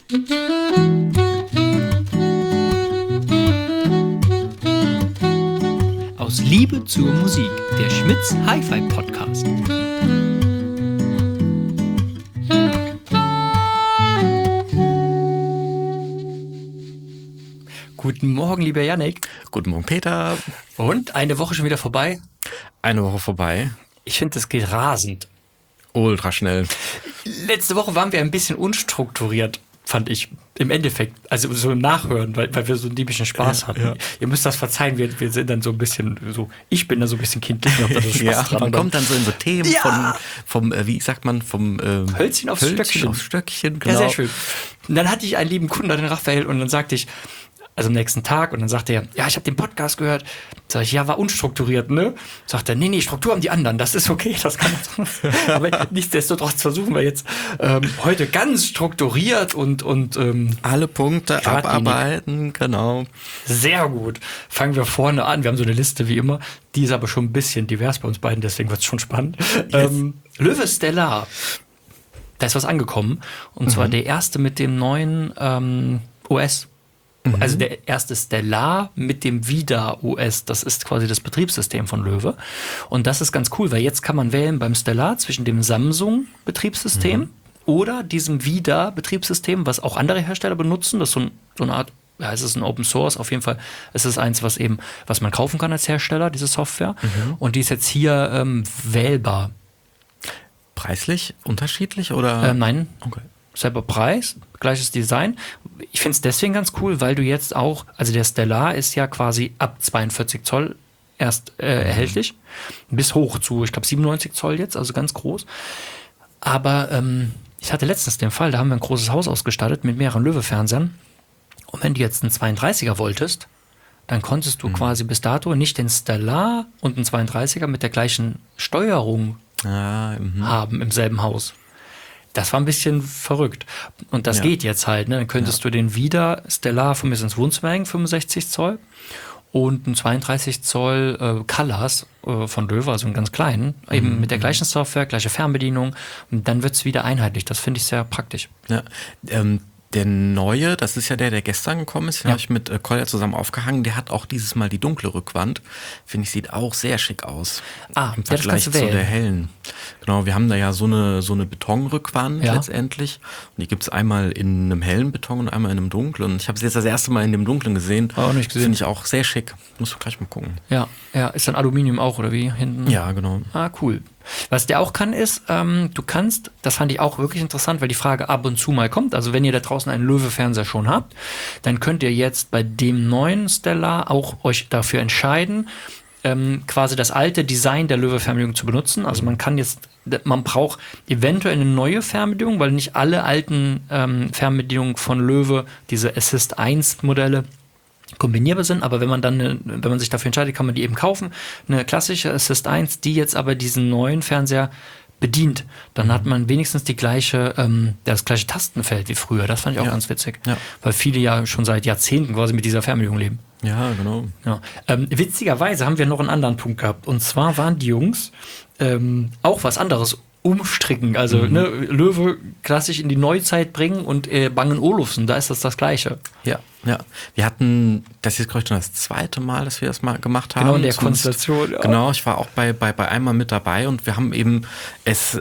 Aus Liebe zur Musik, der Schmitz Hi-Fi Podcast. Guten Morgen, lieber Yannick. Guten Morgen, Peter. Und eine Woche schon wieder vorbei? Eine Woche vorbei. Ich finde, das geht rasend. Ultra schnell. Letzte Woche waren wir ein bisschen unstrukturiert, fand ich. Im Endeffekt, also so im Nachhören, weil wir so einen diebischen Spaß hatten. Ja. Ihr müsst das verzeihen, wir sind dann so ein bisschen so, ich bin da so ein bisschen kindlich. Da so Spaß ja, dran, man kommt dann so in so Themen vom wie sagt man, vom Hölzchen aufs Stöckchen. Genau. Ja, sehr schön. Und dann hatte ich einen lieben Kunden, den Raphael, und dann sagte ich, also am nächsten Tag, und dann sagte er, ja, ich habe den Podcast gehört. Sag ich, ja, war unstrukturiert, ne? Sagt er, nee, Struktur haben die anderen, das ist okay, das kann man so. Aber nichtsdestotrotz versuchen wir jetzt heute ganz strukturiert und alle Punkte abarbeiten, genau. Sehr gut. Fangen wir vorne an. Wir haben so eine Liste wie immer, die ist aber schon ein bisschen divers bei uns beiden, deswegen wird es schon spannend. Yes. Löwe Stellar, da ist was angekommen, und zwar der erste mit dem neuen OS. Also der erste Stellar mit dem Vida OS, das ist quasi das Betriebssystem von Löwe. Und das ist ganz cool, weil jetzt kann man wählen beim Stellar zwischen dem Samsung-Betriebssystem oder diesem Vida-Betriebssystem, was auch andere Hersteller benutzen. Das ist so eine Art, ja, es ist ein Open Source, auf jeden Fall. Es ist eins, was man kaufen kann als Hersteller, diese Software. Und die ist jetzt hier wählbar. Preislich unterschiedlich oder? Nein. Okay. Selber Preis, gleiches Design. Ich finde es deswegen ganz cool, weil du jetzt auch, also der Stellar ist ja quasi ab 42 Zoll erst erhältlich, bis hoch zu, ich glaube 97 Zoll jetzt, also ganz groß. Aber ich hatte letztens den Fall, da haben wir ein großes Haus ausgestattet mit mehreren Löwe-Fernsehern. Und wenn du jetzt einen 32er wolltest, dann konntest du quasi bis dato nicht den Stellar und einen 32er mit der gleichen Steuerung haben im selben Haus. Das war ein bisschen verrückt. Und das geht jetzt halt. Ne? Dann könntest du den Vida Stellar von mir ins Wohnzimmer hängen, 65 Zoll. Und einen 32 Zoll Colors von Löwe, also einen ganz kleinen. Eben mit der gleichen Software, gleiche Fernbedienung. Und dann wird es wieder einheitlich. Das finde ich sehr praktisch. Ja, der neue, das ist ja der gestern gekommen ist, den habe ich mit Kolja zusammen aufgehangen, der hat auch dieses Mal die dunkle Rückwand. Finde ich, sieht auch sehr schick aus. Im Vergleich zu der hellen. Genau, wir haben da ja so eine Betonrückwand letztendlich. Und die gibt es einmal in einem hellen Beton und einmal in einem dunklen. Und ich habe es jetzt das erste Mal in dem dunklen gesehen. Auch nicht gesehen. Finde ich auch sehr schick. Musst du gleich mal gucken. Ja, ist dann Aluminium auch, oder wie? Hinten? Ja, genau. Cool. Was der auch kann, ist, du kannst, das fand ich auch wirklich interessant, weil die Frage ab und zu mal kommt, also wenn ihr da draußen einen Löwe-Fernseher schon habt, dann könnt ihr jetzt bei dem neuen Stellar auch euch dafür entscheiden, quasi das alte Design der Löwe-Fernbedienung zu benutzen. Also man braucht eventuell eine neue Fernbedienung, weil nicht alle alten Fernbedienungen von Löwe, diese Assist 1 Modelle, kombinierbar sind, aber wenn man sich dafür entscheidet, kann man die eben kaufen. Eine klassische Assist 1, die jetzt aber diesen neuen Fernseher bedient, dann hat man wenigstens das gleiche Tastenfeld wie früher. Das fand ich auch ganz witzig, weil viele ja schon seit Jahrzehnten quasi mit dieser Fernbedienung leben. Ja, genau. Ja. Witzigerweise haben wir noch einen anderen Punkt gehabt, und zwar waren die Jungs auch was anderes umstricken, also Löwe klassisch in die Neuzeit bringen, und Bang & Olufsen, da ist das Gleiche. Ja. Wir hatten, das ist glaube ich schon das zweite Mal, dass wir das mal gemacht haben. Genau, in der Konstellation. Ja. Genau, ich war auch bei einmal mit dabei, und wir haben eben es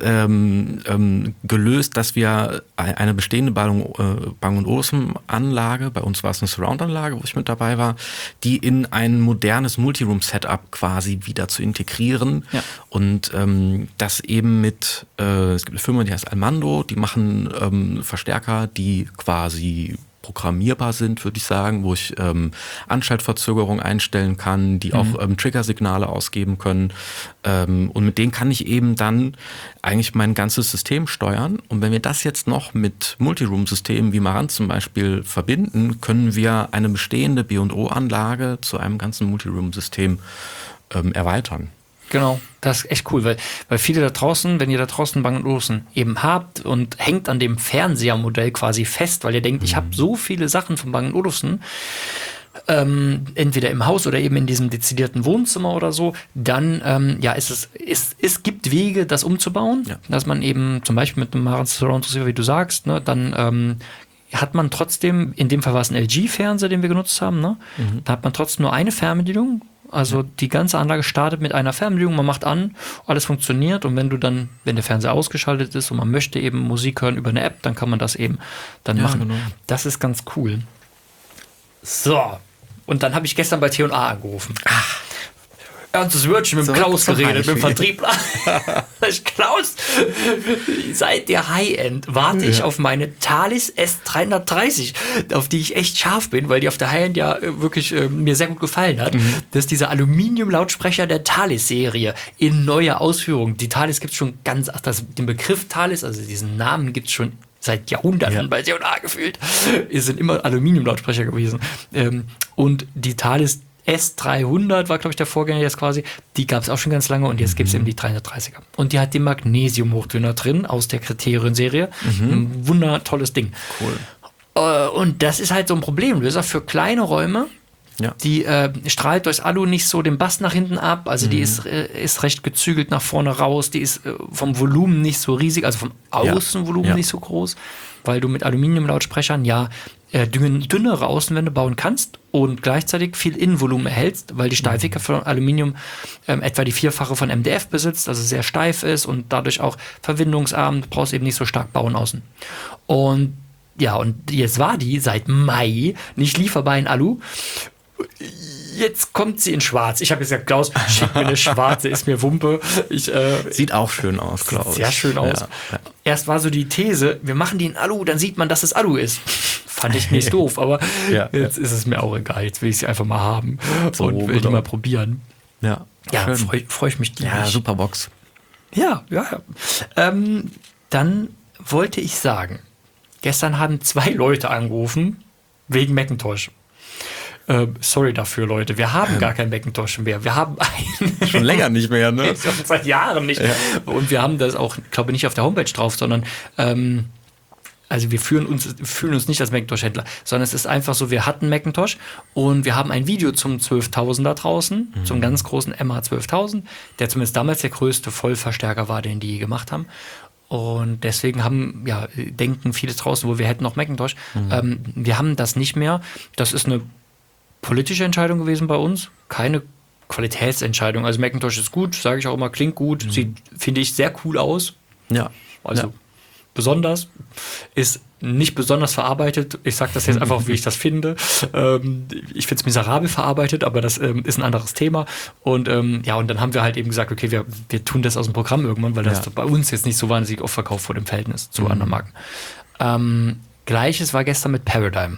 gelöst, dass wir eine bestehende Bang & Olufsen Anlage, bei uns war es eine Surround-Anlage, wo ich mit dabei war, die in ein modernes Multiroom-Setup quasi wieder zu integrieren. Ja. Und das eben mit, es gibt eine Firma, die heißt Almando, die machen Verstärker, die quasi programmierbar sind, würde ich sagen, wo ich Anschaltverzögerung einstellen kann, die auch Triggersignale ausgeben können. Und mit denen kann ich eben dann eigentlich mein ganzes System steuern. Und wenn wir das jetzt noch mit Multiroom-Systemen wie Marantz zum Beispiel verbinden, können wir eine bestehende B&O-Anlage zu einem ganzen Multiroom-System erweitern. Genau, das ist echt cool, weil viele da draußen, wenn ihr da draußen Bang & Olufsen eben habt und hängt an dem Fernsehermodell quasi fest, weil ihr denkt, ich habe so viele Sachen von Bang & Olufsen, entweder im Haus oder eben in diesem dezidierten Wohnzimmer oder so, dann es gibt Wege, das umzubauen, dass man eben zum Beispiel mit einem Marantz Surround Receiver, wie du sagst, ne, dann hat man trotzdem, in dem Fall war es ein LG-Fernseher, den wir genutzt haben, ne? Da hat man trotzdem nur eine Fernbedienung. Also die ganze Anlage startet mit einer Fernbedienung, man macht an, alles funktioniert und wenn der Fernseher ausgeschaltet ist und man möchte eben Musik hören über eine App, dann kann man das eben dann machen. Genau. Das ist ganz cool. So, und dann habe ich gestern bei T&A angerufen. Ach. Ernstes Wörtchen mit dem Klaus geredet, mit dem Vertriebler. Klaus, seit der High-End warte ich auf meine Thales S330, auf die ich echt scharf bin, weil die auf der High-End ja wirklich mir sehr gut gefallen hat. Das ist dieser Aluminium-Lautsprecher der Thales-Serie in neuer Ausführung. Die Thales gibt es schon den Begriff Thales, also diesen Namen gibt es schon seit Jahrhunderten bei C&A gefühlt. Es sind immer Aluminium-Lautsprecher gewesen. Und die Thales S300 war, glaube ich, der Vorgänger jetzt quasi. Die gab es auch schon ganz lange und jetzt gibt es eben die 330er. Und die hat den Magnesium-Hochdünner drin aus der Kriterien-Serie. Ein wundertolles Ding. Cool. Und das ist halt so ein Problemlöser für kleine Räume. Ja. Die strahlt durchs Alu nicht so den Bass nach hinten ab. Also die ist recht gezügelt nach vorne raus. Die ist vom Volumen nicht so riesig, also vom Außenvolumen nicht so groß, weil du mit Aluminiumlautsprechern dünnere Außenwände bauen kannst und gleichzeitig viel Innenvolumen erhältst, weil die Steifigkeit von Aluminium etwa die 4-fache von MDF besitzt, also sehr steif ist und dadurch auch verwindungsarm. Du brauchst eben nicht so stark bauen außen. Und jetzt war die seit Mai nicht lieferbar in Alu. Jetzt kommt sie in schwarz. Ich habe gesagt, Klaus, schick mir eine schwarze, ist mir Wumpe. Sieht auch schön aus, Klaus. Sehr schön aus. Ja. Erst war so die These, wir machen die in Alu, dann sieht man, dass es Alu ist. Fand ich nicht doof, aber jetzt ist es mir auch egal. Jetzt will ich sie einfach mal haben und will die mal probieren. Ja, freu ich mich tierisch. Ja, super Box. Ja. Dann wollte ich sagen, gestern haben 2 Leute angerufen wegen Macintosh. Sorry dafür, Leute. Wir haben gar kein Macintosh mehr. Wir haben einen. Schon länger nicht mehr, ne? Schon seit Jahren nicht. Ja. Und wir haben das auch, glaube ich, nicht auf der Homepage drauf, sondern also wir fühlen uns nicht als Macintosh-Händler, sondern es ist einfach so, wir hatten Macintosh und wir haben ein Video zum 12.000er draußen, zum ganz großen MA12.000, der zumindest damals der größte Vollverstärker war, den die je gemacht haben. Und deswegen denken viele draußen, wo wir hätten noch Macintosh. Wir haben das nicht mehr. Das ist eine politische Entscheidung gewesen bei uns, keine Qualitätsentscheidung. Also Macintosh ist gut, sage ich auch immer, klingt gut, sieht, finde ich, sehr cool aus. Ja. Also besonders, ist nicht besonders verarbeitet. Ich sage das jetzt einfach, wie ich das finde. Ich finde es miserabel verarbeitet, aber das ist ein anderes Thema. Und und dann haben wir halt eben gesagt, okay, wir tun das aus dem Programm irgendwann, weil das bei uns jetzt nicht so wahnsinnig oft verkauft wurde im Verhältnis zu anderen Marken. Gleiches war gestern mit Paradigm.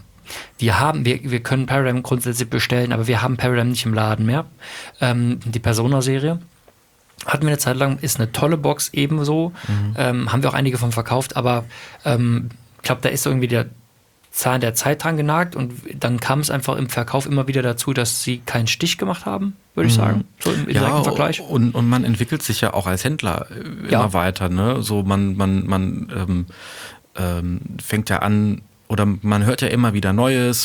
Wir können Paradigm grundsätzlich bestellen, aber wir haben Paradigm nicht im Laden mehr. Die Persona-Serie hatten wir eine Zeit lang, ist eine tolle Box ebenso. Haben wir auch einige von verkauft, aber ich glaube, da ist irgendwie der Zahn der Zeit dran genagt und dann kam es einfach im Verkauf immer wieder dazu, dass sie keinen Stich gemacht haben, würde ich sagen. So im direkten Vergleich. Und man entwickelt sich ja auch als Händler immer weiter. Ne? So man fängt ja an, oder man hört ja immer wieder Neues,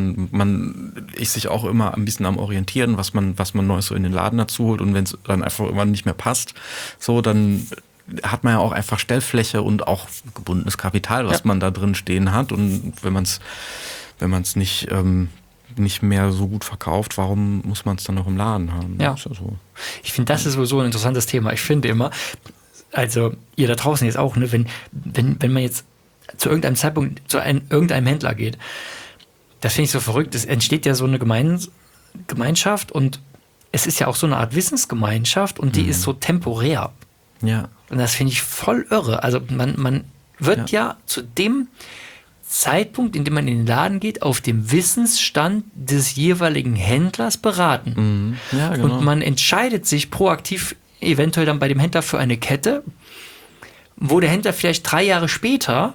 man ist sich auch immer ein bisschen am Orientieren, was man Neues so in den Laden dazu holt und wenn es dann einfach irgendwann nicht mehr passt, so dann hat man ja auch einfach Stellfläche und auch gebundenes Kapital, was man da drin stehen hat und wenn man es nicht mehr so gut verkauft, warum muss man es dann noch im Laden haben? Ja. So. Ich finde, das ist sowieso ein interessantes Thema. Ich finde immer, also ihr da draußen jetzt auch, ne, wenn man jetzt zu irgendeinem Zeitpunkt zu irgendeinem Händler geht. Das finde ich so verrückt. Es entsteht ja so eine Gemeinschaft und es ist ja auch so eine Art Wissensgemeinschaft und die ist so temporär. Ja. Und das finde ich voll irre. Also man wird ja zu dem Zeitpunkt, in dem man in den Laden geht, auf dem Wissensstand des jeweiligen Händlers beraten. Ja, genau. Und man entscheidet sich proaktiv eventuell dann bei dem Händler für eine Kette, wo der Händler vielleicht 3 Jahre später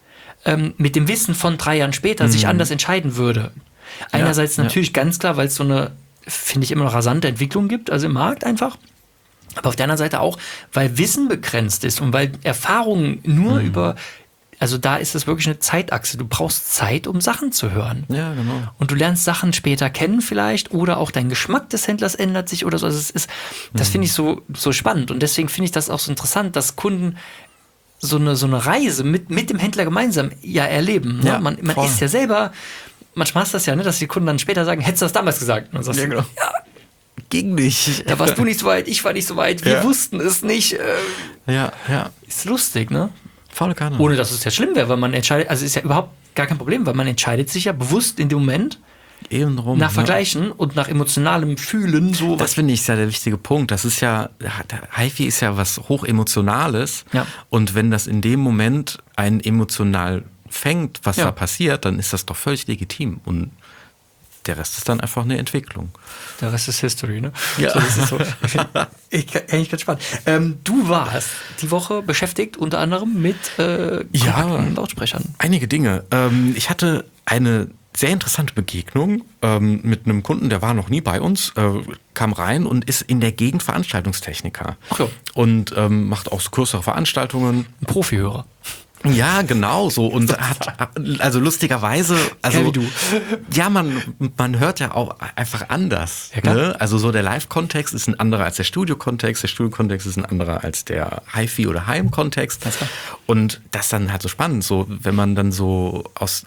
mit dem Wissen von 3 Jahren später sich anders entscheiden würde. Einerseits natürlich ganz klar, weil es so eine, finde ich, immer noch rasante Entwicklung gibt, also im Markt einfach. Aber auf der anderen Seite auch, weil Wissen begrenzt ist und weil Erfahrungen nur also da ist es wirklich eine Zeitachse. Du brauchst Zeit, um Sachen zu hören. Ja, genau. Und du lernst Sachen später kennen vielleicht oder auch dein Geschmack des Händlers ändert sich oder so. Also das finde ich so spannend und deswegen finde ich das auch so interessant, dass Kunden so eine Reise mit dem Händler gemeinsam ja erleben. Ne? Ja, Man voll. ist ja selber, manchmal hast du das ja, ne, dass die Kunden dann später sagen, hättest du das damals gesagt? Und dann sagst Ja, du, genau. ja, Ging nicht. da warst du nicht so weit, ich war nicht so weit, wir Ja. wussten es nicht. Ja. Ist lustig, ne? Volle Kanne. Ohne dass es ja schlimm wäre, weil man entscheidet, also ist ja überhaupt gar kein Problem, weil man entscheidet sich ja bewusst in dem Moment Eben drum. nach Vergleichen und nach emotionalem Fühlen, so Das finde ich ist ja der wichtige Punkt. Das ist ja, HiFi ist ja was hochemotionales. Ja. Und wenn das in dem Moment einen emotional fängt, was Ja. da passiert, dann ist das doch völlig legitim. Und der Rest ist dann einfach eine Entwicklung. Der Rest ist History, ne? Ja. So, das ist so. Eigentlich ganz spannend. Du warst die Woche beschäftigt unter anderem mit kompakten Lautsprechern. Einige Dinge. Ich hatte eine sehr interessante Begegnung mit einem Kunden, der war noch nie bei uns, kam rein und ist in der Gegend Veranstaltungstechniker. Ach so. Und macht auch so kürzere Veranstaltungen. Ein Profihörer. Ja, genau so. Und hat, also lustigerweise, also wie du. ja, man hört ja auch einfach anders. Ja, klar. Ne? Also so der Live-Kontext ist ein anderer als der Studio-Kontext, der Studio-Kontext ist ein anderer als der HiFi- oder Heim-Kontext. Und das ist dann halt so spannend, so wenn man dann so aus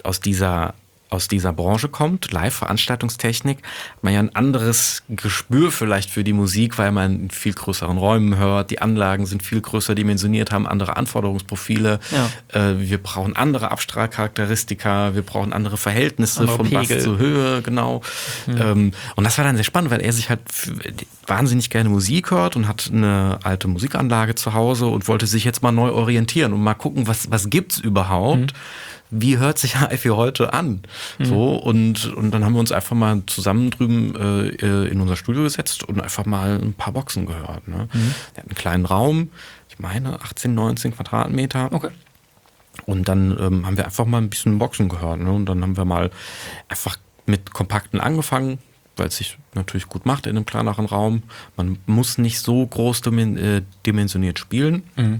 dieser Branche kommt, Live-Veranstaltungstechnik, hat man ja ein anderes Gespür vielleicht für die Musik, weil man in viel größeren Räumen hört, die Anlagen sind viel größer dimensioniert, haben andere Anforderungsprofile, wir brauchen andere Abstrahlcharakteristika, wir brauchen andere Verhältnisse Andere von Bass Pegel. zu Höhe, genau. Und das war dann sehr spannend, weil er sich halt wahnsinnig gerne Musik hört und hat eine alte Musikanlage zu Hause und wollte sich jetzt mal neu orientieren und mal gucken, was gibt's überhaupt. Wie hört sich HiFi heute an? So, und dann haben wir uns einfach mal zusammen drüben in unser Studio gesetzt und einfach mal ein paar Boxen gehört. Ne? Der hat einen kleinen Raum, ich meine 18, 19 Quadratmeter. Okay. Und dann haben wir einfach mal ein bisschen Boxen gehört. Ne? Und dann haben wir mal einfach mit Kompakten angefangen, weil es sich natürlich gut macht in einem kleineren Raum. Man muss nicht so groß dimensioniert spielen.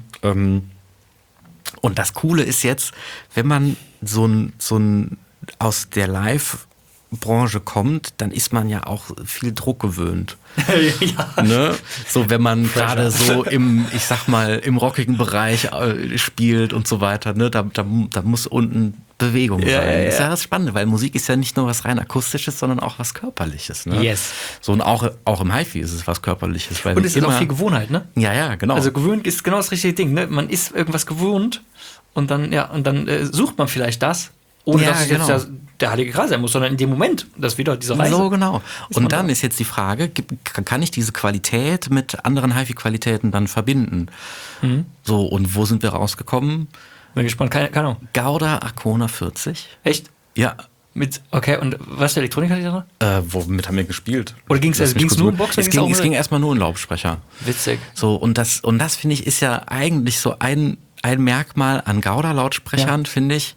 Und das Coole ist jetzt, wenn man so ein aus der Live-Branche kommt, dann ist man ja auch viel Druck gewöhnt. Ja. Ne? So, wenn man gerade so im rockigen Bereich spielt und so weiter, ne? Da muss unten Bewegung sein. Das ist ja das Spannende, weil Musik ist ja nicht nur was rein Akustisches, sondern auch was Körperliches. Ne? Yes. So, und auch im HiFi ist es was Körperliches. Weil Und es ist auch viel Gewohnheit, ne? Ja, genau. Also gewöhnt ist genau das richtige Ding, ne? Man ist irgendwas gewohnt und dann sucht man vielleicht das, ohne dass es jetzt der Heilige Gral sein muss, sondern in dem Moment, das wieder diese Reise. So, genau. Und dann da. ist jetzt die Frage, kann ich diese Qualität mit anderen HiFi-Qualitäten dann verbinden? So, und wo sind wir rausgekommen? Bin gespannt, keine Ahnung. Gauda Arcona 40. Echt? Ja. Okay, und was für Elektronik hat die da? Womit haben wir gespielt? Oder ging's nur um Boxen? Es ging erstmal nur um Lautsprecher. Witzig. So, und das finde ich ist ja eigentlich so ein Merkmal an Gauda-Lautsprechern, finde ich,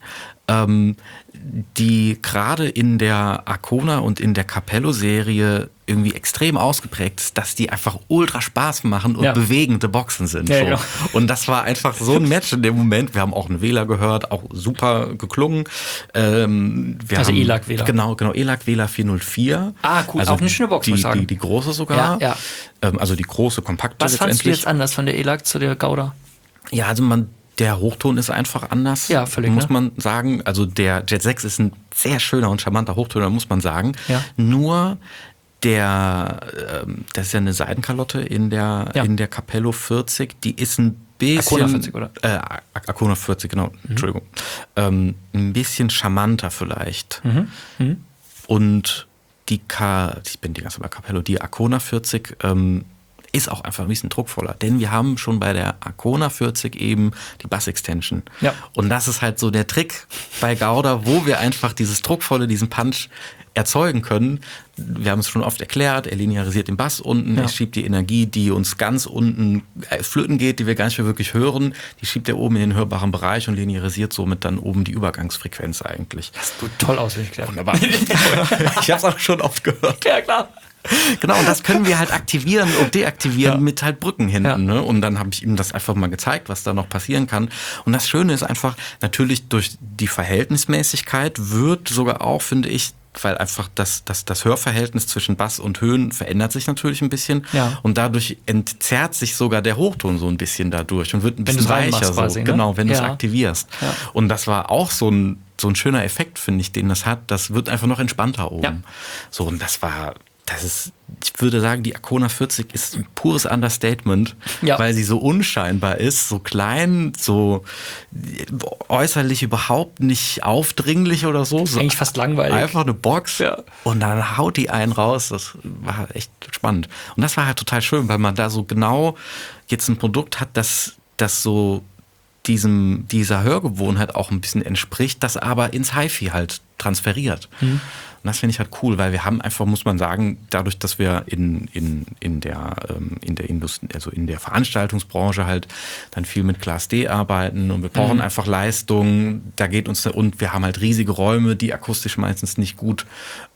die gerade in der Arcona und in der Capello-Serie irgendwie extrem ausgeprägt ist, dass die einfach ultra Spaß machen und bewegende Boxen sind. Ja, so. genau. Und das war einfach so ein Match in dem Moment. Wir haben auch einen Wähler gehört, auch super geklungen. ELAC-Wähler. Genau, ELAC-Wähler 404. Ah, cool, also auch eine schöne Box, muss ich sagen. Die große sogar. Ja. Also die große, kompakte Was fandst du jetzt anders von der ELAC zu der Gauda? Ja, also der Hochton ist einfach anders, ja, völlig, muss man sagen. Also der Jet 6 ist ein sehr schöner und charmanter Hochtöner, muss man sagen. Ja. Nur das ist ja eine Seidenkalotte in der Capello 40, die ist ein bisschen... Arcona 40, oder? Arcona 40, genau, Entschuldigung. Ein bisschen charmanter vielleicht. Und ich bin die ganze Zeit bei Capello, die Arcona 40 ist auch einfach ein bisschen druckvoller, denn wir haben schon bei der Arcona 40 eben die Bass-Extension. Ja. Und das ist halt so der Trick bei Gauda, wo wir einfach dieses Druckvolle, diesen Punch erzeugen können. Wir haben es schon oft erklärt, er linearisiert den Bass unten, er schiebt die Energie, die uns ganz unten flöten geht, die wir gar nicht mehr wirklich hören, die schiebt er oben in den hörbaren Bereich und linearisiert somit dann oben die Übergangsfrequenz eigentlich. Hast du toll auswendig erklärt. Wunderbar. Ich habe es auch schon oft gehört. Ja, klar. Genau, und das können wir halt aktivieren und deaktivieren mit halt Brücken hinten. Ne? Und dann habe ich ihm das einfach mal gezeigt, was da noch passieren kann. Und das Schöne ist einfach, natürlich durch die Verhältnismäßigkeit wird sogar auch, finde ich, weil einfach das Hörverhältnis zwischen Bass und Höhen verändert sich natürlich ein bisschen. Ja. Und dadurch entzerrt sich sogar der Hochton so ein bisschen dadurch und wird ein bisschen weicher. Quasi, ne? Genau, wenn du es Ja. aktivierst. Ja. Und das war auch so ein schöner Effekt, finde ich, den das hat. Das wird einfach noch entspannter oben. Ja. So, und ich würde sagen, die Arcona 40 ist ein pures Understatement, Ja. weil sie so unscheinbar ist, so klein, so äußerlich überhaupt nicht aufdringlich oder so. Eigentlich fast langweilig. Einfach eine Box Ja. und dann haut die einen raus. Das war echt spannend. Und das war halt total schön, weil man da so genau jetzt ein Produkt hat, das so dieser Hörgewohnheit auch ein bisschen entspricht, das aber ins HiFi halt transferiert. Und das finde ich halt cool, weil wir haben einfach, muss man sagen, dadurch, dass wir in der Industrie, also in der Veranstaltungsbranche halt dann viel mit Class D arbeiten und wir brauchen einfach Leistung, da geht uns, und wir haben halt riesige Räume, die akustisch meistens nicht gut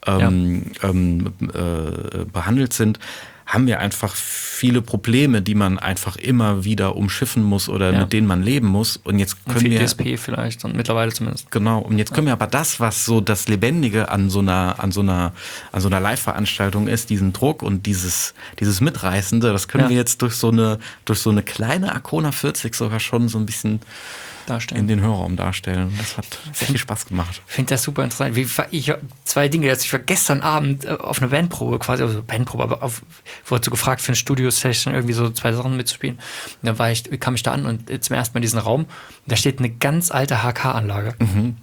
behandelt sind, haben wir einfach viele Probleme, die man einfach immer wieder umschiffen muss oder mit denen man leben muss. Und jetzt können viel wir DSP vielleicht und mittlerweile zumindest. Genau, und jetzt können wir aber das, was so das Lebendige an so einer Live-Veranstaltung ist, diesen Druck und dieses Mitreißende, das können wir jetzt durch so eine kleine Arcona 40 sogar schon so ein bisschen Darstellen. in den Hörraum darstellen. Das hat sehr viel Spaß gemacht. Ich finde das super interessant. Zwei Dinge. Ich war gestern Abend auf einer Bandprobe quasi, also Bandprobe, aber wurde so gefragt für eine Studio-Session irgendwie so 2 Sachen mitzuspielen. Und dann kam ich da an und zum ersten Mal in diesen Raum. Da steht eine ganz alte HK-Anlage.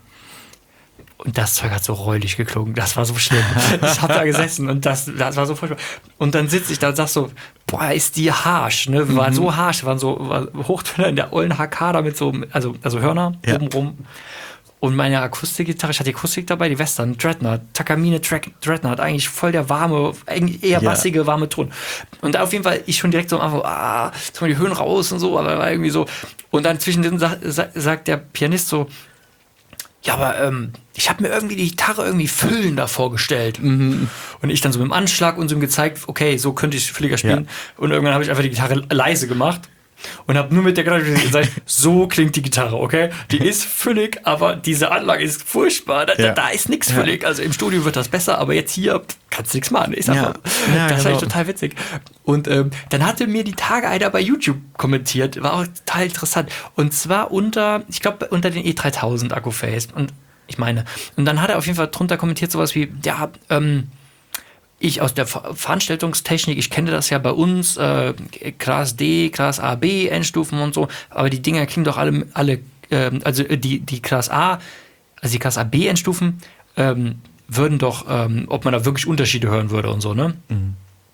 Und das Zeug hat so räudig geklungen. Das war so schlimm. Ich hab da gesessen und das war so furchtbar. Und dann sitze ich da und sag so, boah, ist die harsch, ne? War so harsch, war Hochtöner in der ollen HK da mit so, also Hörner obenrum. Und meine Akustikgitarre, ich hatte die Akustik dabei, die Western, Dreadnought, Takamine Dreadnought, eigentlich voll der warme, eigentlich eher bassige, warme Ton. Und da auf jeden Fall, ich schon direkt so am Anfang, jetzt mal die Höhen raus und so, aber war irgendwie so. Und dann zwischendrin sagt der Pianist so, ja, aber ich habe mir irgendwie die Gitarre irgendwie füllender vorgestellt. Und ich dann so mit dem Anschlag und so ihm gezeigt, okay, so könnte ich fülliger spielen. Ja. Und irgendwann habe ich einfach die Gitarre leise gemacht und habe nur mit der Gitarre gesagt, so klingt die Gitarre, okay? Die ist füllig, aber diese Anlage ist furchtbar. Da ist nichts füllig. Also im Studio wird das besser, aber jetzt hier kannst du nichts machen. Das fand ich total witzig. Und dann hatte mir die Tage einer bei YouTube kommentiert, war auch total interessant. Und zwar unter den E3000 Akkuface. Und dann hat er auf jeden Fall drunter kommentiert sowas wie, ich aus der Veranstaltungstechnik, ich kenne das ja bei uns, Class D, Class A, B, Endstufen und so, aber die Dinger klingen doch alle also die Class A, also die Class A, B Endstufen, würden doch, ob man da wirklich Unterschiede hören würde und so, ne? Und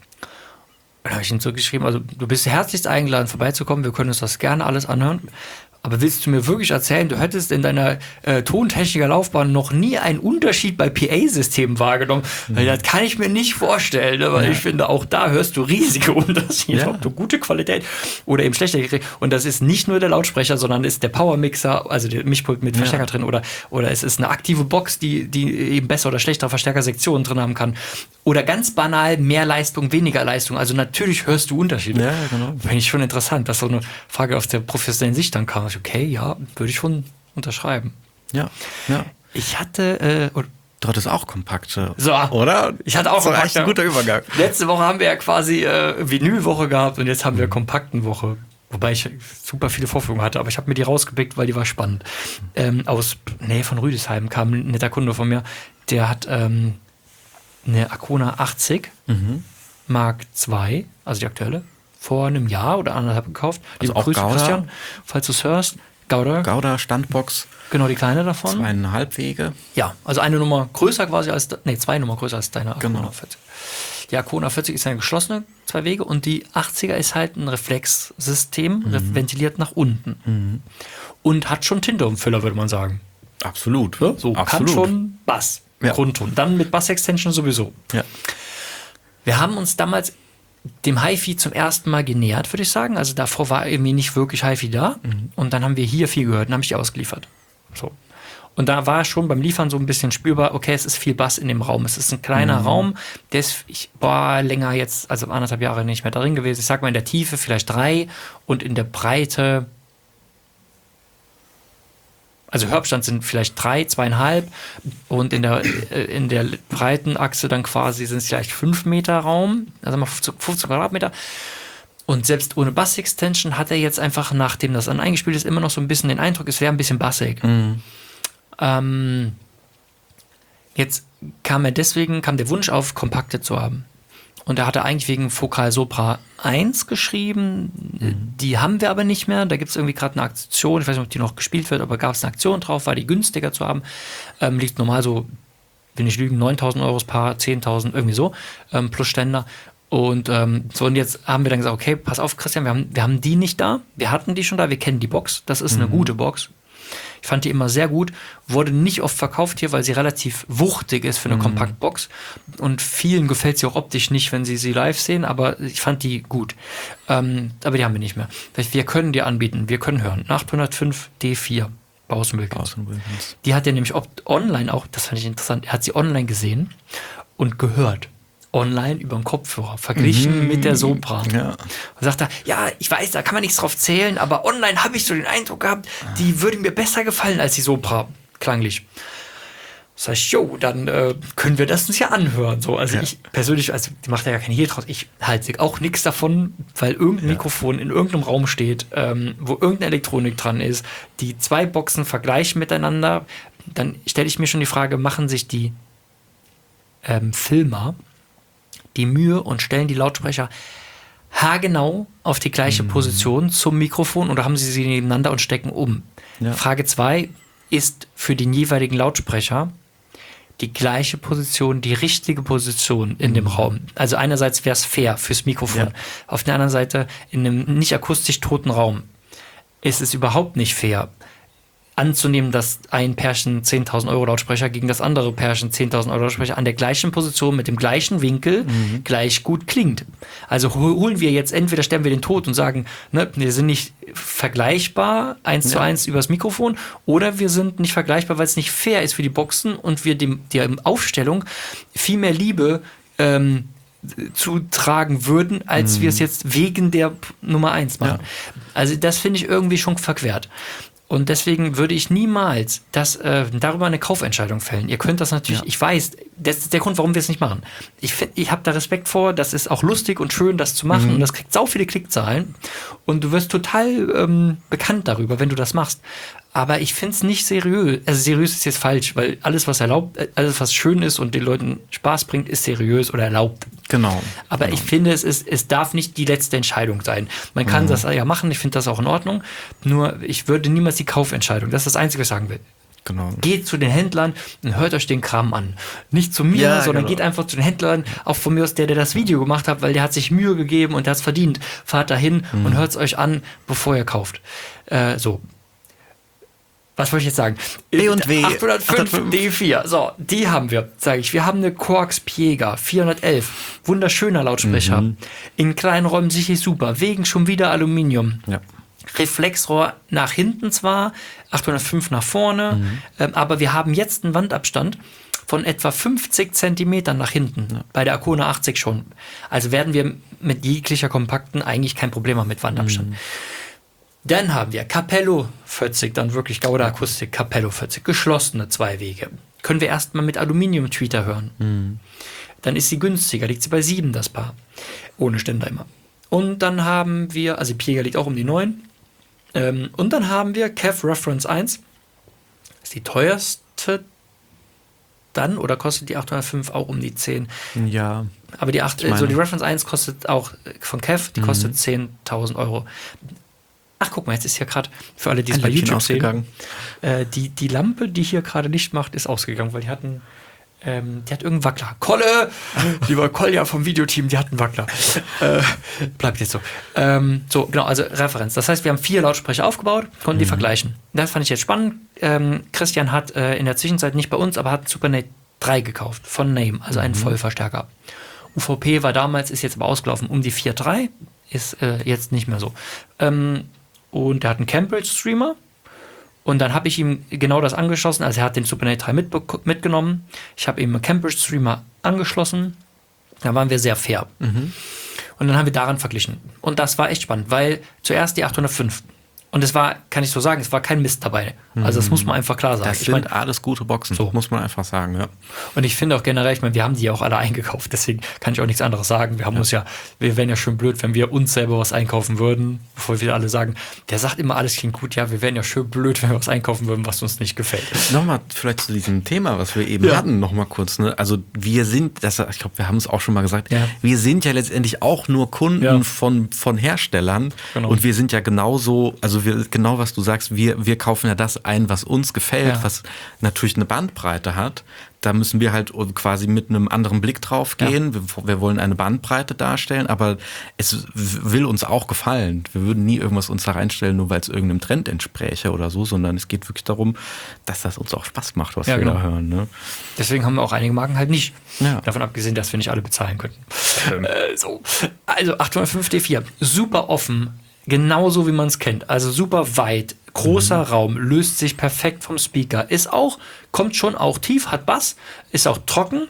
da habe ich ihm so geschrieben, also du bist herzlichst eingeladen, vorbeizukommen, wir können uns das gerne alles anhören. Aber willst du mir wirklich erzählen, du hättest in deiner Tontechniker-Laufbahn noch nie einen Unterschied bei PA-Systemen wahrgenommen? Weil das kann ich mir nicht vorstellen, ne? Weil ich finde, auch da hörst du riesige Unterschiede, ob du gute Qualität oder eben schlechte kriegst. Und das ist nicht nur der Lautsprecher, sondern ist der Power-Mixer, also der Mischpult mit Verstärker drin, oder es ist eine aktive Box, die eben besser oder schlechtere Verstärkersektionen drin haben kann. Oder ganz banal, mehr Leistung, weniger Leistung. Also natürlich hörst du Unterschiede. Ja, genau. Finde ich schon interessant, dass so eine Frage aus der professionellen Sicht dann kam. Okay, ja, würde ich schon unterschreiben. Ja. Ich hatte... Du hattest auch kompakte, so, oder? Ich hatte auch kompakte. Das ist ein guter Übergang. Letzte Woche haben wir ja quasi Vinylwoche gehabt und jetzt haben wir Kompaktenwoche. Wobei ich super viele Vorführungen hatte, aber ich habe mir die rausgepickt, weil die war spannend. Aus Nähe von Rüdesheim kam ein netter Kunde von mir, der hat eine Arcona 80 Mark II, also die aktuelle, vor einem Jahr oder anderthalb gekauft. Also auch Gauda? Christian, falls du es hörst. Gauda Standbox. Genau, die kleine davon. 2,5 Wege. Ja, also eine Nummer größer quasi als, 2 Nummer größer als deine Arcona 40. Die Arcona 40 ist eine geschlossene 2 Wege und die 80er ist halt ein Reflexsystem, ventiliert nach unten. Und hat schon Tinterumfüller, würde man sagen. Absolut. Ja, so absolut. Kann schon Bass, Grundton. Dann mit Bass-Extension sowieso. Ja. Wir haben uns damals dem HiFi zum ersten Mal genähert, würde ich sagen. Also davor war irgendwie nicht wirklich HiFi da. Und dann haben wir hier viel gehört und habe ich die ausgeliefert. So. Und da war schon beim Liefern so ein bisschen spürbar, okay, es ist viel Bass in dem Raum. Es ist ein kleiner Raum, der ist länger jetzt, also 1,5 Jahre nicht mehr drin gewesen. Ich sag mal in der Tiefe vielleicht 3 und in der Breite, Also Hörabstand sind vielleicht 3, 2,5 und in der breiten Achse dann quasi sind es vielleicht 5 Meter Raum, also mal 15 Quadratmeter. Und selbst ohne Bass-Extension hat er jetzt einfach, nachdem das dann eingespielt ist, immer noch so ein bisschen den Eindruck, es wäre ein bisschen bassig. Jetzt kam der Wunsch auf, kompakte zu haben. Und er hatte eigentlich wegen Focal Sopra 1 geschrieben. Die haben wir aber nicht mehr. Da gibt es irgendwie gerade eine Aktion. Ich weiß nicht, ob die noch gespielt wird, aber gab es eine Aktion drauf, war die günstiger zu haben. Liegt normal so, will nicht lügen, 9.000 Euro das Paar, 10.000, irgendwie so, plus Ständer. Und und jetzt haben wir dann gesagt, okay, pass auf, Christian, wir haben die nicht da. Wir hatten die schon da, wir kennen die Box. Das ist eine gute Box. Ich fand die immer sehr gut, wurde nicht oft verkauft hier, weil sie relativ wuchtig ist für eine Kompaktbox und vielen gefällt sie auch optisch nicht, wenn sie live sehen, aber ich fand die gut. Aber die haben wir nicht mehr. Wir können die anbieten, wir können hören. 805 D4, Bowers & Wilkins. Die hat er nämlich online auch, das fand ich interessant, er hat sie online gesehen und gehört. Online über den Kopfhörer, verglichen mit der Sopra. Ja. Und sagt er, ja, ich weiß, da kann man nichts drauf zählen, aber online habe ich so den Eindruck gehabt, die würde mir besser gefallen als die Sopra, klanglich. Das heißt, jo, dann können wir das uns ja anhören. So, also ich persönlich, also die macht ja gar kein Hehl draus, ich halte auch nichts davon, weil irgendein Mikrofon in irgendeinem Raum steht, wo irgendeine Elektronik dran ist, die zwei Boxen vergleichen miteinander, dann stelle ich mir schon die Frage, machen sich die Filmer die Mühe und stellen die Lautsprecher haargenau auf die gleiche Position zum Mikrofon oder haben sie nebeneinander und stecken um? Ja. Frage 2, ist für den jeweiligen Lautsprecher die gleiche Position, die richtige Position in dem Raum? Also einerseits wäre es fair fürs Mikrofon, auf der anderen Seite in einem nicht akustisch toten Raum ist es überhaupt nicht fair anzunehmen, dass ein Pärchen 10.000 Euro Lautsprecher gegen das andere Pärchen 10.000 Euro Lautsprecher an der gleichen Position mit dem gleichen Winkel gleich gut klingt. Also holen wir jetzt, entweder sterben wir den Tod und sagen, ne, wir sind nicht vergleichbar 1:1 übers Mikrofon, oder wir sind nicht vergleichbar, weil es nicht fair ist für die Boxen und wir der Aufstellung viel mehr Liebe zutragen würden, als wir es jetzt wegen der Nummer 1 machen. Ja. Also das finde ich irgendwie schon verquert. Und deswegen würde ich niemals darüber eine Kaufentscheidung fällen. Ihr könnt das natürlich, ich weiß, das ist der Grund, warum wir es nicht machen. Ich habe da Respekt vor, das ist auch lustig und schön, das zu machen. Und das kriegt sau viele Klickzahlen. Und du wirst total bekannt darüber, wenn du das machst. Aber ich finde es nicht seriös. Also seriös ist jetzt falsch, weil alles, was alles, was schön ist und den Leuten Spaß bringt, ist seriös oder erlaubt. Genau. Aber ich finde, es darf nicht die letzte Entscheidung sein. Man kann das ja machen, ich finde das auch in Ordnung. Nur, ich würde niemals die Kaufentscheidung, das ist das Einzige, was ich sagen will. Genau. Geht zu den Händlern und hört euch den Kram an. Nicht zu mir, sondern geht einfach zu den Händlern, auch von mir aus der das Video gemacht hat, weil der hat sich Mühe gegeben und der hat es verdient. Fahrt dahin und hört es euch an, bevor ihr kauft. So. Was wollte ich jetzt sagen? B&W 805 D4. So, die haben wir, sage ich. Wir haben eine Quarks Piega 411. Wunderschöner Lautsprecher. In kleinen Räumen sicherlich super. Wegen schon wieder Aluminium. Ja. Reflexrohr nach hinten zwar, 805 nach vorne, aber wir haben jetzt einen Wandabstand von etwa 50 Zentimetern nach hinten. Ja. Bei der Arcona 80 schon. Also werden wir mit jeglicher Kompakten eigentlich kein Problem haben mit Wandabstand. Dann haben wir Capello 40, dann wirklich Gauder Akustik, Capello 40, geschlossene 2 Wege. Können wir erstmal mit Aluminium-Tweeter hören. Dann ist sie günstiger, liegt sie bei 7 das Paar. Ohne Ständer immer. Und dann haben wir, also die Piega liegt auch um die 9. Und dann haben wir Kev Reference 1. Ist die teuerste dann, oder kostet die 805 auch um die 10? Ja. Aber die die Reference 1 kostet auch von Kev, die kostet 10.000 Euro. Ach, guck mal, jetzt ist hier gerade, für alle, die es bei YouTube sehen, die Lampe, die hier gerade Licht macht, ist ausgegangen, weil die hat irgendeinen Wackler. Kolle! Lieber Kolja vom Videoteam, die hat einen Wackler. Bleibt jetzt so. So, genau, also Referenz. Das heißt, wir haben 4 Lautsprecher aufgebaut, konnten die vergleichen. Das fand ich jetzt spannend. Christian hat in der Zwischenzeit, nicht bei uns, aber hat Supernate 3 gekauft, von Name, also einen Vollverstärker. UVP war damals, ist jetzt aber ausgelaufen, um die 4.3, ist jetzt nicht mehr so. Und er hat einen Cambridge-Streamer. Und dann habe ich ihm genau das angeschlossen. Also er hat den Supernate 3 mitgenommen. Ich habe ihm einen Cambridge-Streamer angeschlossen. Da waren wir sehr fair. Und dann haben wir daran verglichen. Und das war echt spannend, weil zuerst die 805. Und es war, kann ich so sagen, es war kein Mist dabei. Also das muss man einfach klar sagen. Das sind alles gute Boxen, muss man einfach sagen, ja. Und ich finde auch generell, ich meine, wir haben die ja auch alle eingekauft, deswegen kann ich auch nichts anderes sagen. Wir wären ja schön blöd, wenn wir uns selber was einkaufen würden, bevor wir alle sagen, der sagt immer, alles klingt gut, ja, wir wären ja schön blöd, wenn wir was einkaufen würden, was uns nicht gefällt. Nochmal vielleicht zu diesem Thema, was wir eben hatten, nochmal kurz, ne? Also wir sind, ich glaube, wir haben es auch schon mal gesagt, wir sind ja letztendlich auch nur Kunden von Herstellern und wir sind ja genauso, also genau was du sagst, wir kaufen ja das ein, was uns gefällt, was natürlich eine Bandbreite hat. Da müssen wir halt quasi mit einem anderen Blick drauf gehen. Ja. Wir wollen eine Bandbreite darstellen, aber es will uns auch gefallen. Wir würden nie irgendwas uns da reinstellen, nur weil es irgendeinem Trend entspräche oder so, sondern es geht wirklich darum, dass das uns auch Spaß macht, was wir da hören. Ne? Deswegen haben wir auch einige Marken halt nicht. Ja. Davon abgesehen, dass wir nicht alle bezahlen könnten. Also 805 D4, super offen, genauso wie man es kennt. Also super weit. Großer Raum, löst sich perfekt vom Speaker. Kommt schon auch tief, hat Bass, ist auch trocken.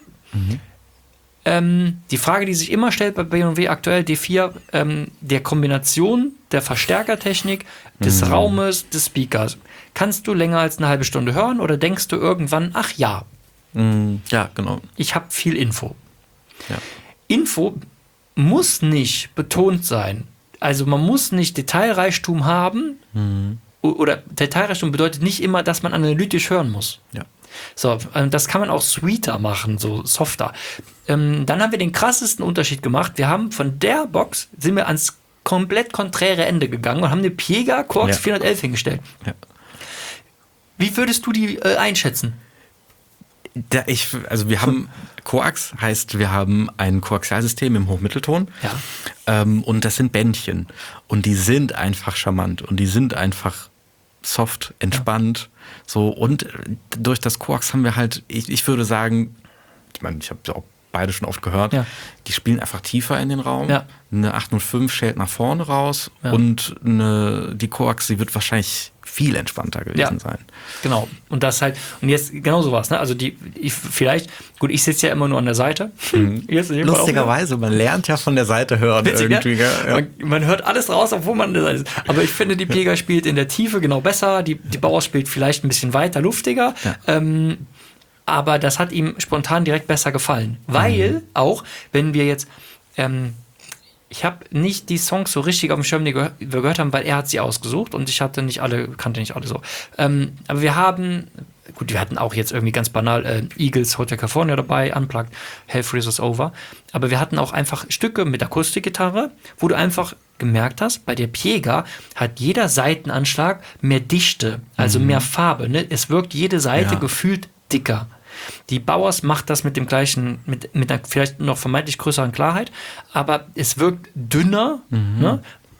Die Frage, die sich immer stellt bei B&W aktuell, D4, der Kombination der Verstärkertechnik, des Raumes, des Speakers. Kannst du länger als eine halbe Stunde hören oder denkst du irgendwann, ach ja. Ja, genau. Ich habe viel Info. Ja. Info muss nicht betont sein. Also man muss nicht Detailreichtum haben. Oder Detailreichtum bedeutet nicht immer, dass man analytisch hören muss. Ja. So, das kann man auch sweeter machen, so softer. Dann haben wir den krassesten Unterschied gemacht. Wir haben von der Box, sind wir ans komplett konträre Ende gegangen und haben eine Piega Coax 411 hingestellt. Ja. Wie würdest du die einschätzen? Wir haben Coax, heißt, wir haben ein Koaxialsystem im Hochmittelton. Ja. Und das sind Bändchen. Und die sind einfach charmant. Und die sind einfach soft, entspannt. So, und durch das Coax haben wir halt, ich würde sagen, ich meine, ich habe ja auch beide schon oft gehört, die spielen einfach tiefer in den Raum. Ja. Eine 805 schält nach vorne raus und die Coax, die wird wahrscheinlich viel entspannter gewesen sein. Genau. Und das halt, und jetzt genau sowas, ne? Also ich sitze ja immer nur an der Seite. Lustigerweise, man lernt ja von der Seite hören. Witzig, irgendwie. Ja? Man hört alles raus, obwohl man an der Seite ist. Aber ich finde, die Piega spielt in der Tiefe genau besser, die Bauers spielt vielleicht ein bisschen weiter, luftiger. Ja. Aber das hat ihm spontan direkt besser gefallen. Weil auch, wenn wir jetzt ich habe nicht die Songs so richtig auf dem Schirm, die wir gehört haben, weil er hat sie ausgesucht und ich kannte nicht alle so. Aber wir hatten auch jetzt irgendwie ganz banal Eagles Hotel California dabei, Unplugged, Hell Freezes Over. Aber wir hatten auch einfach Stücke mit Akustikgitarre, wo du einfach gemerkt hast, bei der Piega hat jeder Seitenanschlag mehr Dichte, also mehr Farbe. Ne? Es wirkt jede Seite gefühlt dicker. Die Bauers macht das mit dem gleichen, mit einer vielleicht noch vermeintlich größeren Klarheit, aber es wirkt dünner. Ne?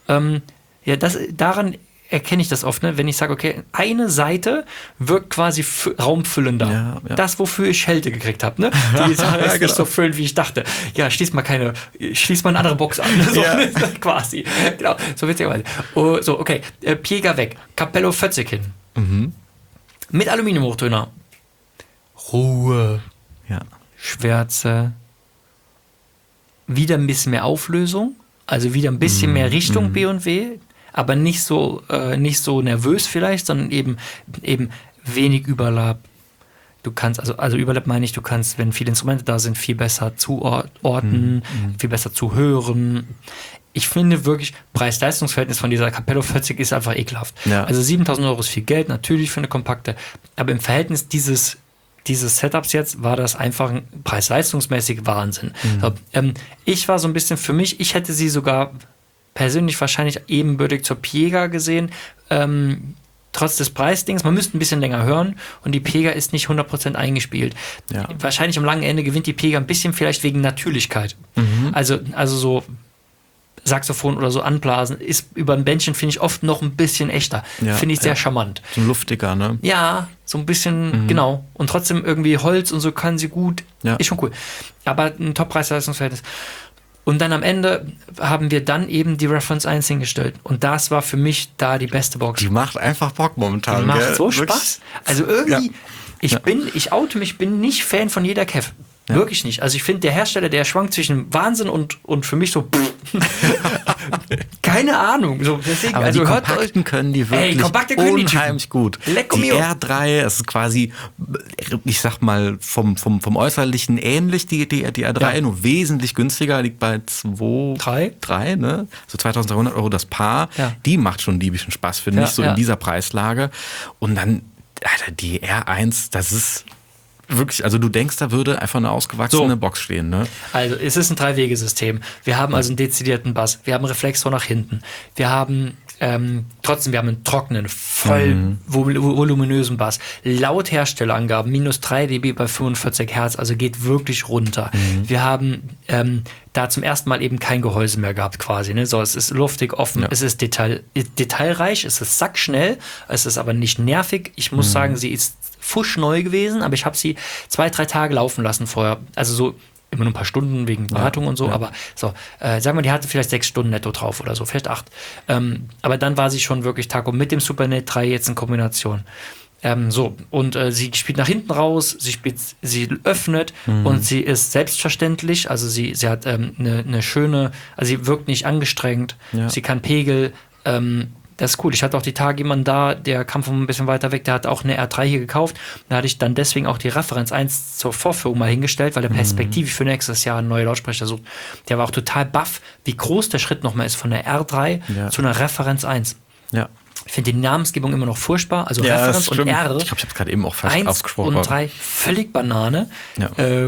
Daran erkenne ich das oft, ne? Wenn ich sage, okay, eine Seite wirkt quasi raumfüllender. Ja. Das, wofür ich Schelte gekriegt habe. Ne? Die ist nicht so füllend, wie ich dachte. Ja, schließ mal eine andere Box an. So, quasi. Genau, so witzigerweise. So, okay, Piega weg, Capello 40 hin. Mit Aluminiumhochtöner. Ruhe, Schwärze, wieder ein bisschen mehr Auflösung, also wieder ein bisschen mehr Richtung B&W, aber nicht so nervös vielleicht, sondern eben wenig Überlapp. Du kannst, also Überlapp meine ich, du kannst, wenn viele Instrumente da sind, viel besser zuordnen, viel besser zu hören. Ich finde wirklich, Preis-Leistungs-Verhältnis von dieser Capello 40 ist einfach ekelhaft. Ja. Also 7.000 € ist viel Geld, natürlich für eine kompakte, aber im Verhältnis dieses Setups jetzt war das einfach preis-leistungsmäßig Wahnsinn. So, ich war so ein bisschen für mich, ich hätte sie sogar persönlich wahrscheinlich ebenbürtig zur Piega gesehen, trotz des Preisdings. Man müsste ein bisschen länger hören und die Piega ist nicht 100% eingespielt. Ja. Wahrscheinlich am langen Ende gewinnt die Piega ein bisschen vielleicht wegen Natürlichkeit. Also so Saxophon oder so anblasen, ist über ein Bändchen, finde ich, oft noch ein bisschen echter. Ja, finde ich sehr charmant. So luftiger, ne? Ja, so ein bisschen, genau. Und trotzdem irgendwie Holz und so kann sie gut. Ja. Ist schon cool. Aber ein Top-Preis-Leistungsverhältnis. Und dann am Ende haben wir dann eben die Reference 1 hingestellt. Und das war für mich da die beste Box. Die macht einfach Bock momentan. Die macht so Spaß. Also irgendwie, ich oute mich, bin nicht Fan von jeder Kev. Ja. Wirklich nicht. Also ich finde, der Hersteller, der schwankt zwischen Wahnsinn und für mich so keine Ahnung. So, deswegen, Aber also die hört Kompakten euch, können die wirklich Kompakte können die unheimlich gut. Lecco Die mio. R3, das ist quasi, ich sag mal, vom Äußerlichen ähnlich, die R3, Ja. nur wesentlich günstiger, liegt bei 3, ne? So 2.300 Euro das Paar. Ja. Die macht schon diebischen Spaß, finde Ja, ich, so ja. in dieser Preislage. Und dann, Alter, die R1, das ist wirklich, also du denkst, da würde einfach eine ausgewachsene So. Box stehen, ne? Also es ist ein Drei-Wege-System. Wir haben also einen dezidierten Bass. Wir haben einen Reflexor nach hinten. Wir haben trotzdem, wir haben einen trockenen, voll voluminösen Bass. Laut Herstellerangaben minus 3 dB bei 45 Hertz, also geht wirklich runter. Wir haben da zum ersten Mal eben kein Gehäuse mehr gehabt quasi. Ne? So, es ist luftig, offen, Ja. es ist detailreich, es ist sackschnell, es ist aber nicht nervig. Ich muss sagen, sie ist fuschneu gewesen, aber ich habe sie 2-3 Tage laufen lassen vorher. Also so immer nur ein paar Stunden wegen Wartung und so, aber so, sagen wir, die hatte vielleicht 6 Stunden netto drauf oder so, vielleicht 8. Aber dann war sie schon wirklich Taco mit dem SuperNet 3 jetzt in Kombination. Und sie spielt nach hinten raus, sie öffnet und sie ist selbstverständlich, also sie hat eine schöne, also sie wirkt nicht angestrengt, Ja. sie kann Pegel, das ist cool. Ich hatte auch die Tage jemanden da, der kam von ein bisschen weiter weg, der hat auch eine R3 hier gekauft. Da hatte ich dann deswegen auch die Referenz 1 zur Vorführung mal hingestellt, weil der perspektivisch für nächstes Jahr einen neuen Lautsprecher sucht. Der war auch total baff, wie groß der Schritt nochmal ist von der R3 zu einer Referenz 1. Ja. Ich finde die Namensgebung immer noch furchtbar. Also Ja, Referenz das und stimmt. R. Ich glaube, ich habe es gerade eben auch falsch 1 ausgesprochen. und 3 völlig Banane. Ja.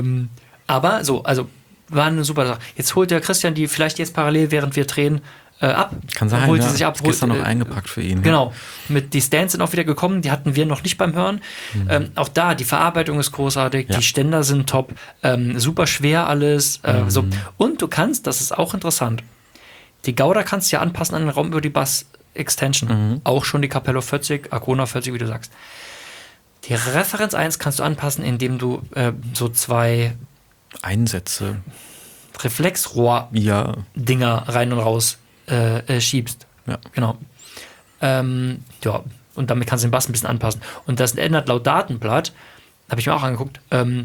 Aber so, also war eine super Sache. Jetzt holt der Christian die vielleicht jetzt parallel, während wir drehen, ab. Kann sein, holt ja. sie sich ab. Ist gestern noch eingepackt für ihn. Genau. Die Stands sind auch wieder gekommen. Die hatten wir noch nicht beim Hören. Auch da, die Verarbeitung ist großartig. Ja. Die Ständer sind top. Super schwer alles. So. Und du kannst, das ist auch interessant, die Gauda kannst du ja anpassen an den Raum über die Bass-Extension. Auch schon die Capello 40, Arcona 40, wie du sagst. Die Referenz 1 kannst du anpassen, indem du so 2 Einsätze. Reflexrohr-Dinger Ja. rein und raus schiebst. Ja. Genau. Ja, und damit kannst du den Bass ein bisschen anpassen. Und das ändert laut Datenblatt, habe ich mir auch angeguckt,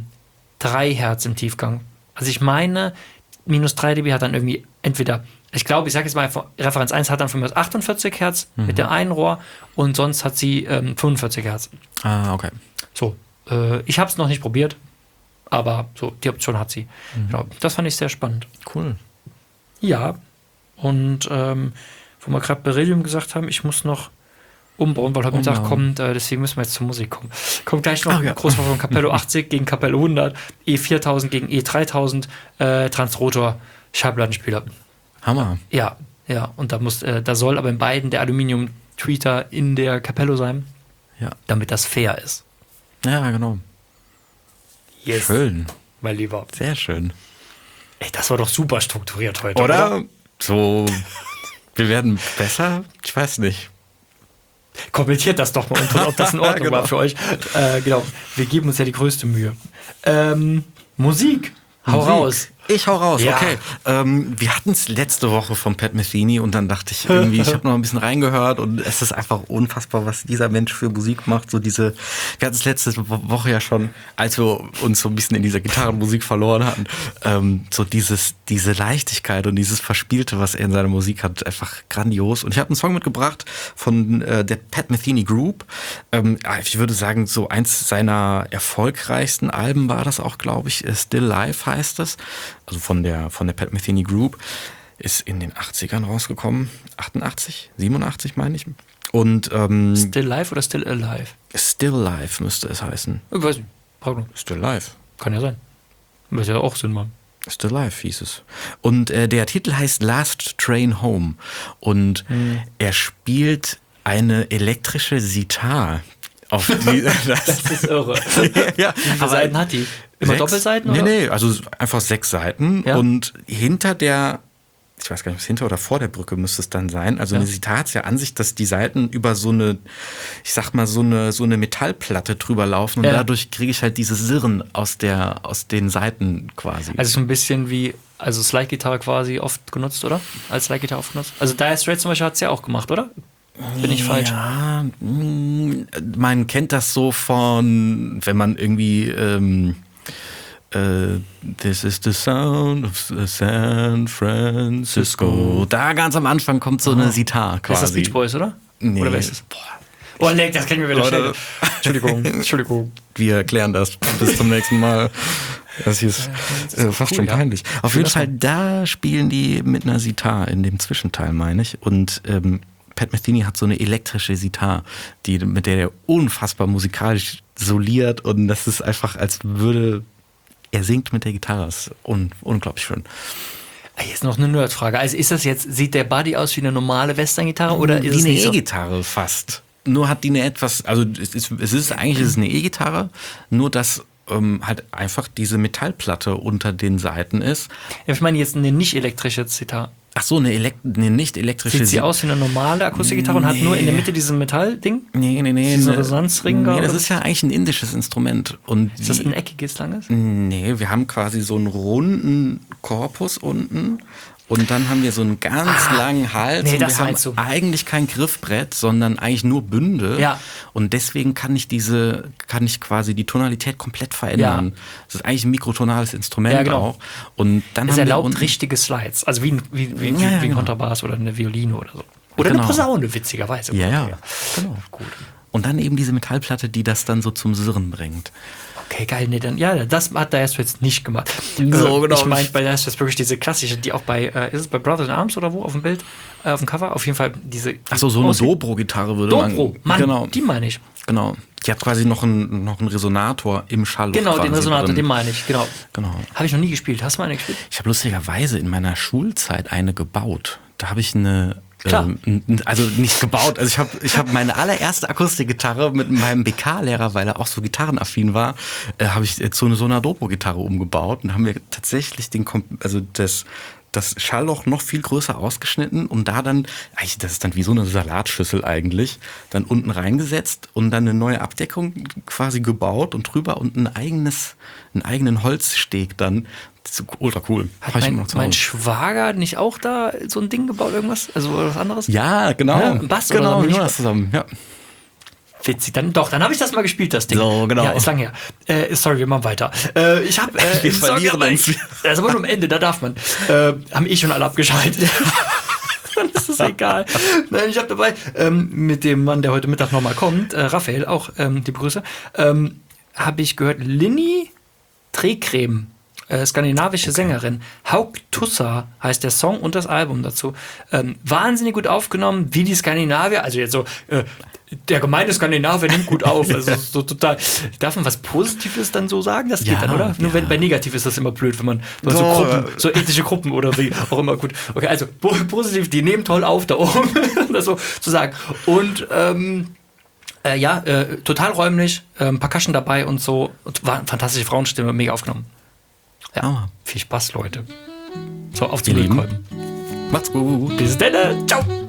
3 Hertz im Tiefgang. Also ich meine, minus 3 dB hat dann irgendwie entweder, ich glaube, ich sage jetzt mal, Referenz 1 hat dann von mir aus 48 Hertz mit dem einen Rohr und sonst hat sie 45 Hertz. Ah, okay. So, ich habe es noch nicht probiert, aber so, die Option hat sie. Genau, das fand ich sehr spannend. Cool. Ja, und wo wir gerade Beryllium gesagt haben, ich muss noch umbauen, weil heute Mittag kommt, deswegen müssen wir jetzt zur Musik kommen. Kommt gleich noch Großvorführung Capello 80 gegen Capello 100, E4000 gegen E3000, Transrotor, Schallplattenspieler. Hammer. Ja, und da soll aber in beiden der Aluminium-Tweeter in der Capello sein, Ja. damit das fair ist. Ja, genau. Yes, Schön. mein Lieber. Sehr schön. Ey, das war doch super strukturiert heute, oder? Oder? So, wir werden besser? Ich weiß nicht. Kommentiert das doch mal und ob das in Ordnung Genau. war für euch. Genau, wir geben uns ja die größte Mühe. Musik. Hau raus. Ich hau raus, Ja. okay. Wir hatten es letzte Woche von Pat Metheny und dann dachte ich irgendwie, ich habe noch ein bisschen reingehört und es ist einfach unfassbar, was dieser Mensch für Musik macht. Wir hatten es letzte Woche ja schon, als wir uns so ein bisschen in dieser Gitarrenmusik verloren hatten, so diese Leichtigkeit und dieses Verspielte, was er in seiner Musik hat, einfach grandios. Und ich habe einen Song mitgebracht von der Pat Metheny Group. Ich würde sagen, so eins seiner erfolgreichsten Alben war das auch, glaube ich. Still Life heißt es. Also von der Pat Metheny Group, ist in den 80ern rausgekommen. 88, 87 meine ich. Und Still Life oder Still Alive? Still Life müsste es heißen. Ich weiß nicht. Pardon. Still Life. Kann ja sein. Würde ja auch Sinn machen. Still Life hieß es. Und der Titel heißt Last Train Home. Und er spielt eine elektrische Sitar. Auf die, Das ist irre. ja, Wie viele Seiten hat die? Immer 6? Doppelseiten? Oder? Nee, also einfach 6 Seiten. Ja. Und hinter der, ich weiß gar nicht, was hinter oder vor der Brücke müsste es dann sein. Also eine Sitar hat ja an sich, dass die Seiten über so eine, ich sag mal, so eine Metallplatte drüber laufen. Und dadurch kriege ich halt dieses Sirren aus den Seiten quasi. Also so ein bisschen wie, also Slide-Gitarre quasi oft genutzt, oder? Als Slide-Gitarre oft genutzt. Also Dire Straits zum Beispiel hat es ja auch gemacht, oder? Bin ich falsch? Ja, man kennt das so von, wenn man irgendwie This is the sound of San Francisco. Da ganz am Anfang kommt so eine Sitar quasi. Ist das Beach Boys, oder? Nee. Oder wer ist das? Oh, nee, das kennen wir wieder schnell. Entschuldigung. Wir erklären das bis zum nächsten Mal. Das hier ist fast schon peinlich. Auf jeden Fall, da spielen die mit einer Sitar in dem Zwischenteil, meine ich. Und Pat Metheny hat so eine elektrische Sitar, mit der er unfassbar musikalisch soliert. Und das ist einfach, als würde er singt mit der Gitarre. Das ist unglaublich schön. Jetzt noch eine Nerdfrage. Also ist das jetzt, sieht der Buddy aus wie eine normale Western-Gitarre oder ist es eine nicht so? E-Gitarre fast. Nur hat die eine etwas, also es ist eine E-Gitarre, nur dass halt einfach diese Metallplatte unter den Seiten ist. Ja, ich meine jetzt eine nicht elektrische Zitar. Ach so, eine nicht elektrische. Sieht sie aus wie eine normale Akustikgitarre und hat nur in der Mitte diesen Metallding? Nee. Diesen Resonanzring? Nee, das ist ja eigentlich ein indisches Instrument. Und ist das ein eckiges, langes? Nee, wir haben quasi so einen runden Korpus unten. Und dann haben wir so einen ganz langen Hals. Nee, und das wir haben du. eigentlich kein Griffbrett, sondern eigentlich nur Bünde. Ja. Und deswegen kann ich quasi die Tonalität komplett verändern. Ja. Das ist eigentlich ein mikrotonales Instrument Ja, genau. auch. Und dann Es haben wir erlaubt richtige Slides. Also wie ein Kontrabass oder eine Violine oder so. Oder Genau. eine Posaune, witzigerweise. Ja. Genau. Gut. Und dann eben diese Metallplatte, die das dann so zum Sirren bringt. Okay, geil. Nee, dann, ja, das hat Dire Straits nicht gemacht. So, genau. Ich meine, bei Dire Straits wirklich diese klassische, die auch bei, ist es bei Brothers in Arms oder wo auf dem Bild, auf dem Cover? Auf jeden Fall diese. Achso, so eine Dobro-Gitarre würde man. Dobro, Mann, genau. Die meine ich. Genau. Die hat quasi noch einen Resonator im Schallloch. Genau, den Resonator, drin. den meine ich, genau. Genau. Habe ich noch nie gespielt. Hast du mal eine gespielt? Ich habe lustigerweise in meiner Schulzeit eine gebaut. Da habe ich eine. Klar. Also nicht gebaut. Also ich hab meine allererste Akustikgitarre mit meinem BK-Lehrer, weil er auch so gitarrenaffin war, habe ich zu so einer Dobro-Gitarre umgebaut und haben wir tatsächlich das Schallloch noch viel größer ausgeschnitten und da dann, das ist dann wie so eine Salatschüssel eigentlich, dann unten reingesetzt und dann eine neue Abdeckung quasi gebaut und drüber und einen eigenen Holzsteg dann. Das ist ultra cool. Hat mein Schwager nicht auch da so ein Ding gebaut, irgendwas? Also was anderes? Ja, genau. Ja, ein Bass genau, oder so. Genau, das zusammen, ja. Witzig, dann habe ich das mal gespielt, das Ding. So, genau. Ja, ist lang her. Sorry, wir machen weiter. Wir verlieren uns. Das ist aber nur am Ende, da darf man. Haben schon alle abgeschaltet. Dann ist es egal. Nein, ich habe dabei mit dem Mann, der heute Mittag nochmal kommt, Raphael, auch die Begrüße, habe ich gehört, Linny Trägcreme, skandinavische Sängerin. Hauk Tussa heißt der Song und das Album dazu. Wahnsinnig gut aufgenommen, wie die Skandinavier, also jetzt so, der gemeine Skandinavier nimmt gut auf. Also so total. Darf man was Positives dann so sagen? Das geht dann, oder? Nur wenn bei negativ ist das immer blöd, wenn man so Gruppen, so ethnische Gruppen oder wie auch immer gut. Okay, also positiv, die nehmen toll auf da oben, um das so zu sagen. Und total räumlich, Percussion dabei und so. Und war eine fantastische Frauenstimme, mega aufgenommen. Ja, viel Spaß, Leute. So, auf zum Müllkolben. Macht's gut. Bis dann. Ciao.